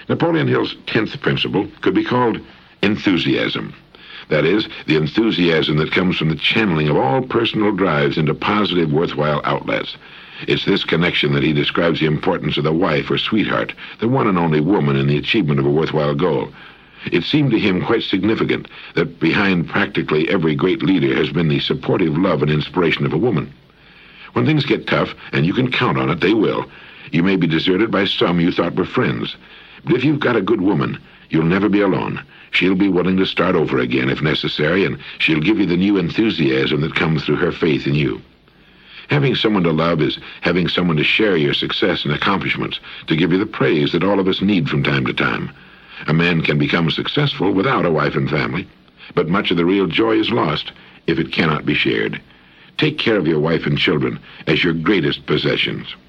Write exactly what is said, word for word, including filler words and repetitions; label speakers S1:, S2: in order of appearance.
S1: Napoleon Hill's tenth principle could be called enthusiasm. That is, the enthusiasm that comes from the channeling of all personal drives into positive, worthwhile outlets. It's this connection that he describes the importance of the wife or sweetheart, the one and only woman in the achievement of a worthwhile goal. It seemed to him quite significant that behind practically every great leader has been the supportive love and inspiration of a woman. When things get tough, and you can count on it, they will, you may be deserted by some you thought were friends. But if you've got a good woman, you'll never be alone. She'll be willing to start over again if necessary, and she'll give you the new enthusiasm that comes through her faith in you. Having someone to love is having someone to share your success and accomplishments, to give you the praise that all of us need from time to time. A man can become successful without a wife and family, but much of the real joy is lost if it cannot be shared. Take care of your wife and children as your greatest possessions.